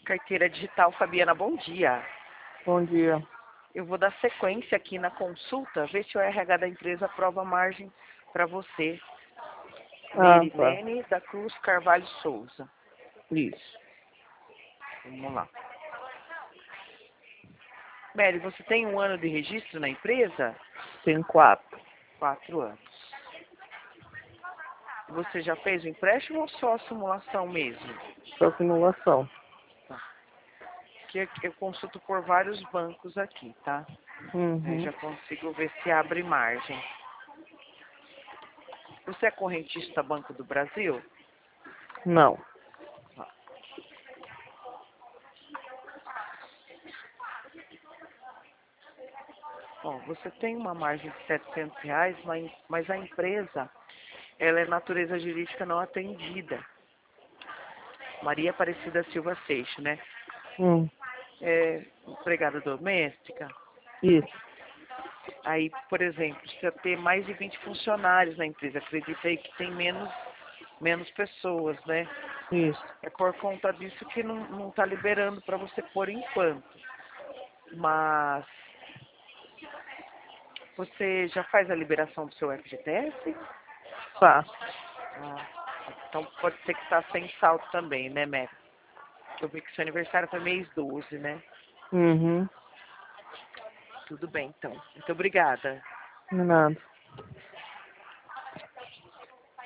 Carteira digital, Fabiana, bom dia. Bom dia. Eu vou dar sequência aqui na consulta, ver se o RH da empresa aprova a margem para você. Ah, tá. Merilene da Cruz Carvalho Souza. Isso. Vamos lá. Mary, você tem 1 ano de registro na empresa? Tem 4. 4 anos. Você já fez o empréstimo ou só a simulação mesmo? Só simulação. Que eu consulto por vários bancos aqui, tá? Aí Uhum. já consigo ver se abre margem. Você é correntista Banco do Brasil? Não. Bom, você tem uma margem de R$ 700, mas a empresa, ela é natureza jurídica não atendida. Maria Aparecida Silva Seixo, né? Hum. É empregada doméstica. Isso. Aí, por exemplo, precisa ter mais de 20 funcionários na empresa. Acredita aí que tem menos pessoas, né? Isso. É por conta disso que não está liberando para você por enquanto. Mas você já faz a liberação do seu FGTS? Tá. Ah, então pode ser que está sem saldo também, né, Mary? Eu vi que seu aniversário foi mês 12, né? Uhum. Tudo bem, então. Muito obrigada. Nada.